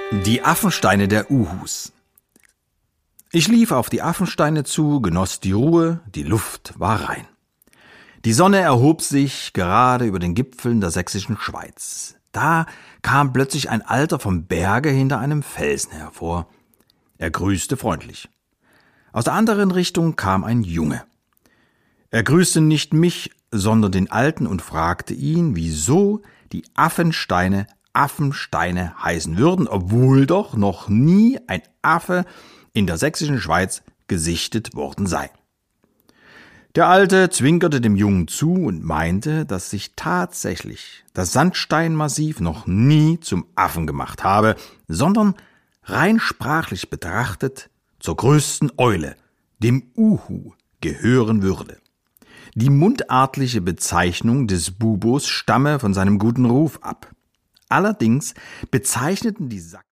Die Affensteine der Uhus. Ich lief auf die Affensteine zu, genoss die Ruhe, die Luft war rein. Die Sonne erhob sich gerade über den Gipfeln der sächsischen Schweiz. Da kam plötzlich ein Alter vom Berge hinter einem Felsen hervor. Er grüßte freundlich. Aus der anderen Richtung kam ein Junge. Er grüßte nicht mich, sondern den Alten und fragte ihn, wieso die Affensteine Affensteine heißen würden, obwohl doch noch nie ein Affe in der sächsischen Schweiz gesichtet worden sei. Der Alte zwinkerte dem Jungen zu und meinte, dass sich tatsächlich das Sandsteinmassiv noch nie zum Affen gemacht habe, sondern rein sprachlich betrachtet zur größten Eule, dem Uhu, gehören würde. Die mundartliche Bezeichnung des Bubos stamme von seinem guten Ruf ab. Allerdings bezeichneten die